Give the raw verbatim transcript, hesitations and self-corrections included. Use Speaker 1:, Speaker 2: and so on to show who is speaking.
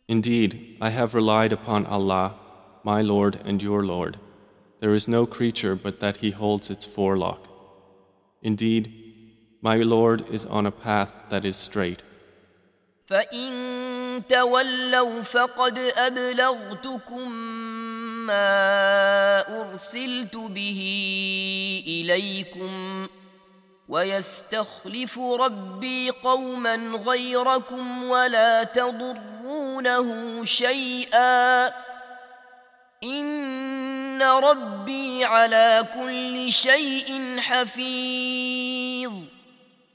Speaker 1: Indeed, I have relied upon Allah, my Lord and your Lord. There is no creature but that He holds its forelock. Indeed, my Lord is on a path that is straight.
Speaker 2: فَإِن تَوَلَّوْا فَقَدْ أَبْلَغْتُكُم مَّا أُرْسِلْتُ بِهِ إِلَيْكُمْ وَيَسْتَخْلِفُ رَبِّي قَوْمًا غَيْرَكُمْ وَلَا تَضُرُّونَهُ شَيْئًا إِنَّ رَبِّي عَلَى كُلِّ شَيْءٍ حَفِيظٌ